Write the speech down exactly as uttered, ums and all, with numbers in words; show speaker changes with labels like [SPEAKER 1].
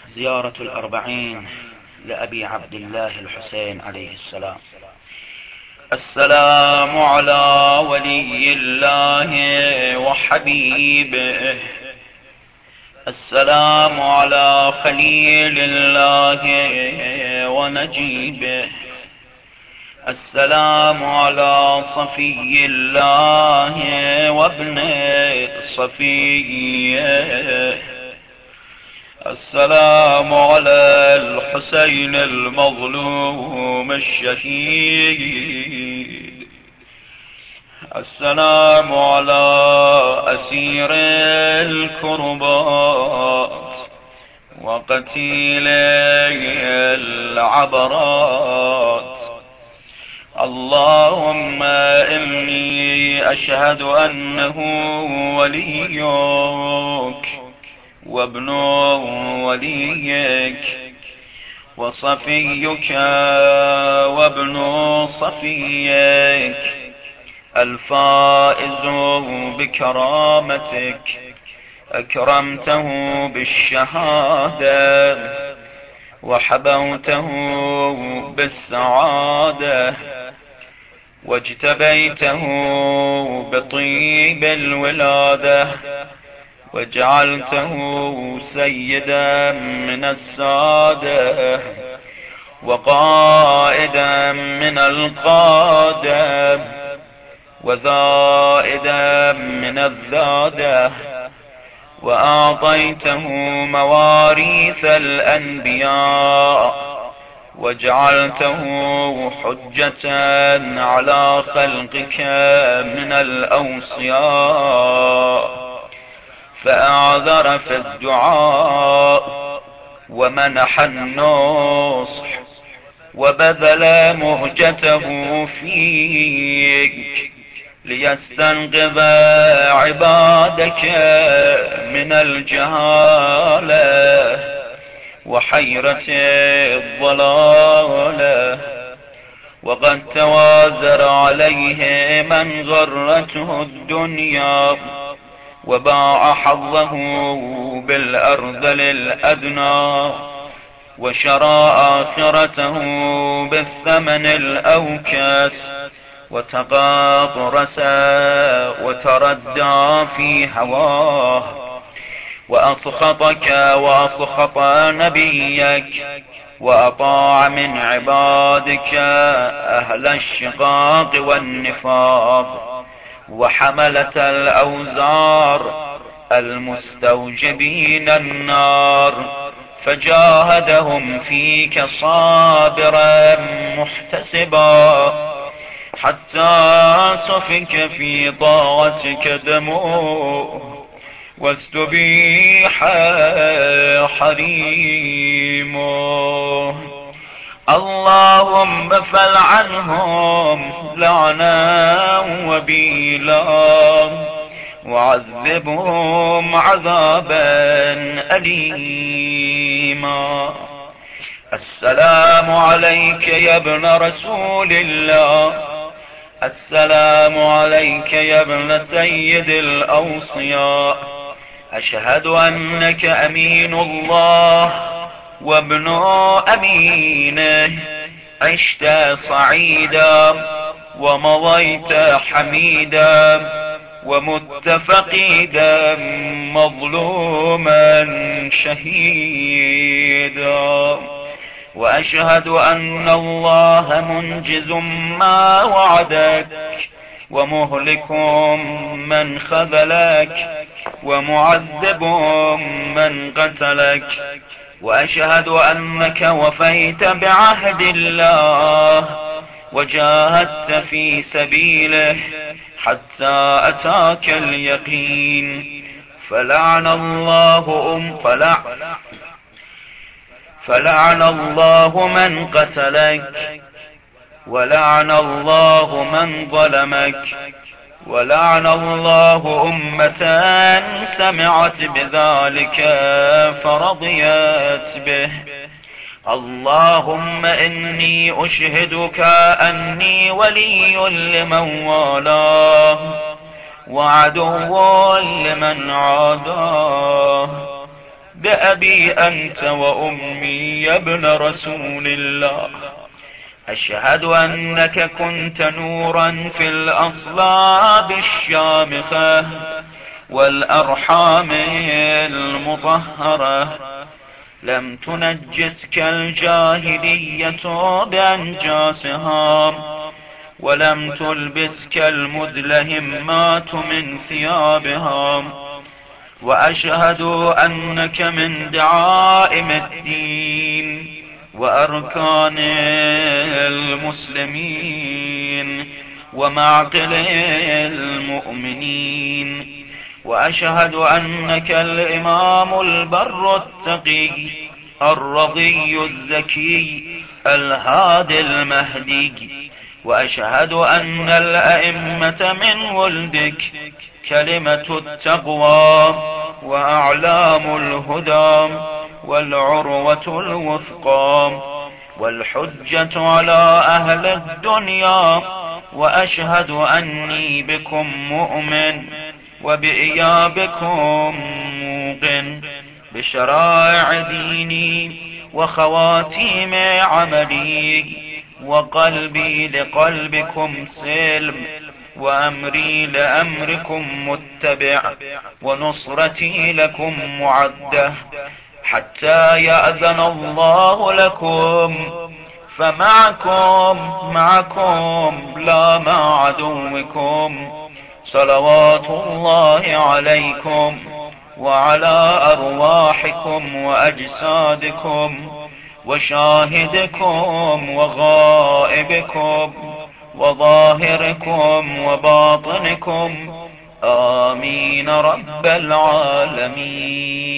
[SPEAKER 1] زيارة الأربعين لأبي عبد الله الحسين عليه السلام. السلام على ولي الله وحبيبه، السلام على خليل الله ونجيبه، السلام على صفي الله وابن صفيه، السلام على الحسين المظلوم الشهيد، السلام على أسير الكربات وقتيل العبرات. اللهم إني أشهد أنه وليك وابن وليك وصفيك وابن صفيك، الفائز بكرامتك، أكرمته بالشهادة وحبوته بالسعادة واجتبيته بطيب الولادة وجعلته سيدا من السادة وقائدا من القادة وزائدا من الزادة، وأعطيته مواريث الأنبياء وجعلته حجة على خلقك من الأوصياء، فأعذر في الدعاء ومنح النصح وبذل مهجته فيك ليستنقذ عبادك من الجهالة وحيرة الضلالة، وقد توازر عليه من غرته الدنيا وباع حظه بالأرذل الأدنى وشرى آخرته بالثمن الأوكس، وتقاطرس وتردى في هواه، وأسخطك وأسخط نبيك، وأطاع من عبادك أهل الشقاق والنفاق وحملة الأوزار المستوجبين النار، فجاهدهم فيك صابرا محتسبا حتى سفك في طاعتك دمه واستبيح حريمه. اللهم فلعنهم لعنا وبيلا وعذبهم عذابا أليما. السلام عليك يا ابن رسول الله، السلام عليك يا ابن سيد الأوصياء، أشهد أنك أمين الله وابن أمينه، عشت صعيدا ومضيت حميدا ومت فقيدا مظلوما شهيدا، وأشهد أن الله منجز ما وعدك ومهلك من خذلك ومعذب من قتلك، وأشهد أنك وفيت بعهد الله وجاهدت في سبيله حتى أتاك اليقين، فلعن الله أم فلع فلعن الله من قتلك، ولعن الله من ظلمك، ولعن الله أمة سمعت بذلك فرضيت به. اللهم إني أشهدك أني ولي لمن والاه وعدو لمن عاداه،
[SPEAKER 2] بأبي أنت وأمي يا ابن رسول الله. أشهد أنك كنت نورا في الأصلاب الشامخة والأرحام المطهرة، لم تنجسك الجاهلية بأنجاسها، ولم تلبسك المدلهمات من ثيابها. وأشهد أنك من دعائم الدين وأركان المسلمين ومعقل المؤمنين. وأشهد أنك الإمام البر التقي الرضي الزكي الهادي المهدي. وأشهد أن الأئمة من ولدك كلمة التقوى وأعلام الهدى والعروة الوثقى والحجة على أهل الدنيا. وأشهد أني بكم مؤمن وبإيابكم موقن بشرائع ديني وخواتيم عملي، وقلبي لقلبكم سلم وأمري لأمركم متبع ونصرتي لكم معدة حتى يأذن الله لكم، فمعكم معكم لا مع عدوكم. صلوات الله عليكم وعلى أرواحكم وأجسادكم وشاهدكم وغائبكم وظاهركم وباطنكم، آمين رب العالمين.